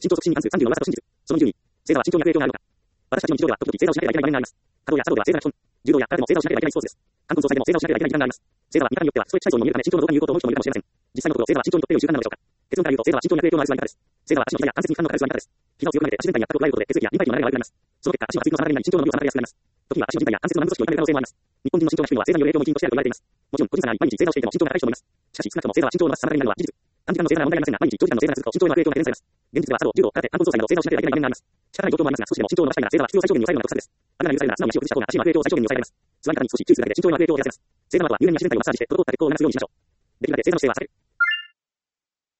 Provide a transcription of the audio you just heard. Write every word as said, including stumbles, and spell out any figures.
身長促進に関するさんじゅうの噂と真実。そのにじゅうに、正座は身長に悪影響があるのか。私たちの日常では、時々正座をしなければいけない場面があります。稼働や茶道では正座が基本。柔道や空手も正座をしなければいけないスポーツです。冠婚葬祭でも正座をしなければいけない時間があります。正座は見方によってはストレッチ体操にも見えるため身長の増加に有効と思う人もいるかもしれません。実際のところ正座は身長にとって良い習慣なのでしょうか。結論から言うと正座は身長に悪影響のある座り方です。正座は足の膝や関節に負荷のかかる座り方です。膝を強く曲げて足全体に圧力を加えることで血液やリンパ液の流れが悪くなります。その結果、足の圧力の妨げになり身長の伸びを妨げやすくなります。時には足の人体や関節の軟組織を痛める可能性もあります。日本人の身長が低いのは正座による影響も一因としてあると言われています。もちろん、個人差があり、毎日正座をしていても身長が高い人もいます。しかし、少なくとも正座は身長を伸ばす妨げになるのは事実。短時間の正座なら問題ありませんが、毎日長時間の正座が続くと身長への悪影響が懸念されます。現実では茶道、柔道、空手、冠婚葬祭など正座をしなければいけない場面があります。仕方ない状況もありますが、少しでも身長を伸ばしたいなら正座は必要最小限に抑えるのが得策です。あなたが許されるなら素直に足を崩した方が足の悪影響を最小限に抑えられます。座り方に少し注意するだけで身長への悪影響を減らせます。正座の後は入念に足全体をマッサージして、滞った血行を流すようにしましょう。できるだけ正座の姿勢は避ける。